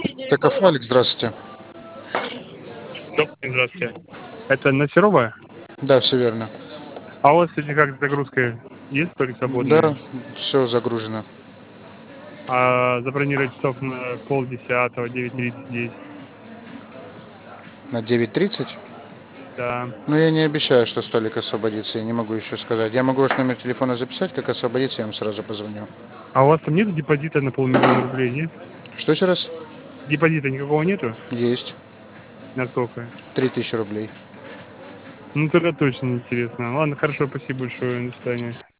ТКФ, Алекс, здравствуйте. Добрый день, здравствуйте. Это на Серова? Да, все верно. А у вас сегодня как с загрузкой? Есть столик свободный? Да, все загружено. А забронировать часов на 9:30, 9:30 здесь. На 9:30? Да. Но я не обещаю, что столик освободится, я не могу еще сказать. Я могу ваш номер телефона записать, как освободится, я вам сразу позвоню. А у вас там нет депозита на 500 000 рублей, нет? Что еще раз? Депозита никакого нету? Есть. На сколько? 3000 рублей. Ну, тогда точно интересно. Ладно, хорошо, спасибо большое. До свидания.